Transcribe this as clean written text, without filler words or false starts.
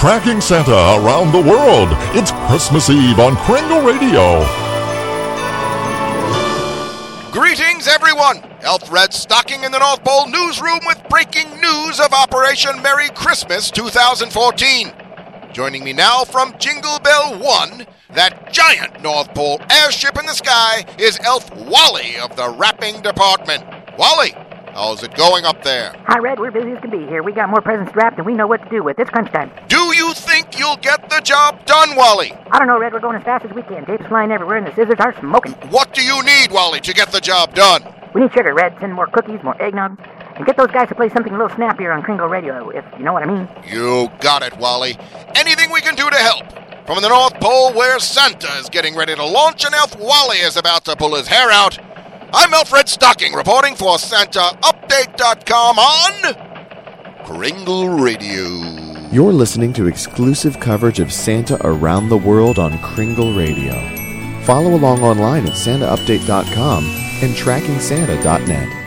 Tracking Santa Around the World. It's Christmas Eve on Kringle Radio. Greetings, everyone. Elf Red Stocking in the North Pole newsroom with breaking news of Operation Merry Christmas 2014. Joining me now from Jingle Bell 1, that giant North Pole airship in the sky, is Elf Wally of the wrapping department. Wally, how's it going up there? Hi, Red. We're busy as can be here. We got more presents wrapped than we know what to do with. It's crunch time. Do you think you'll get the job done, Wally? I don't know, Red. We're going as fast as we can. Tape's flying everywhere, and the scissors are smoking. What do you need, Wally, to get the job done? We need sugar, Red. Send more cookies, more eggnog. And get those guys to play something a little snappier on Kringle Radio, if you know what I mean. You got it, Wally. Anything we can do to help? From the North Pole, where Santa is getting ready to launch and Elf Wally is about to pull his hair out, I'm Alfred Stocking, reporting for SantaUpdate.com on Kringle Radio. You're listening to exclusive coverage of Santa around the world on Kringle Radio. Follow along online at SantaUpdate.com and TrackingSanta.net.